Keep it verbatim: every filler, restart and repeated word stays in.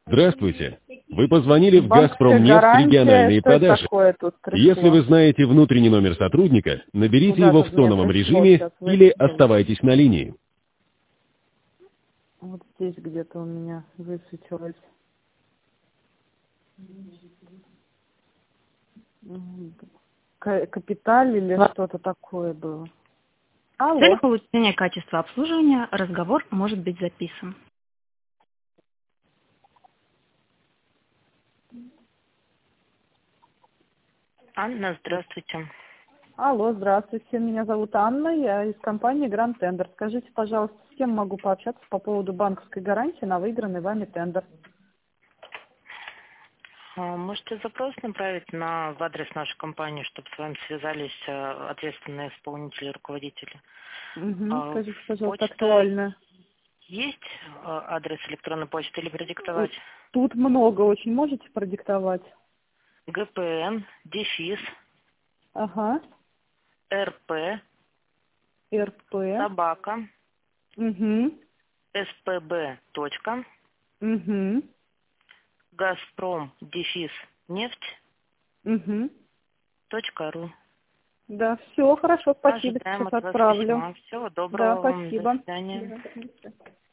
Здравствуйте. Вы позвонили в Банковская «Газпромнефть» гарантия, региональные что это продажи. такое тут Если пришло? вы знаете внутренний номер сотрудника, наберите его Куда-то в мне тоновом пришло, режиме сейчас или высветилось. оставайтесь на линии. Вот здесь где-то у меня высветилось. М, К- Капиталь или что-то такое было. В Алло. целях улучшения качества обслуживания разговор может быть записан. Анна, здравствуйте. Алло, здравствуйте. Меня зовут Анна, я из компании Grand Tender. Скажите, пожалуйста, с кем могу пообщаться по поводу банковской гарантии на выигранный вами тендер? А, Можете запрос направить на в адрес нашей компании, чтобы с вами связались э, ответственные исполнители, руководители. Угу. А, Скажите, пожалуйста, Почта актуально. есть, э, адрес электронной почты или У- продиктовать? Тут много очень. Можете продиктовать? ГПН, дефис, Ага. РП, РП. собака, Угу. СПБ, точка, Угу. Газпром, дефис, нефть, Угу. точка ру. Да, все, хорошо, спасибо, Ожидаем сейчас от вас отправлю. письма. Всего Да, доброго вам. До спасибо. свидания. Да.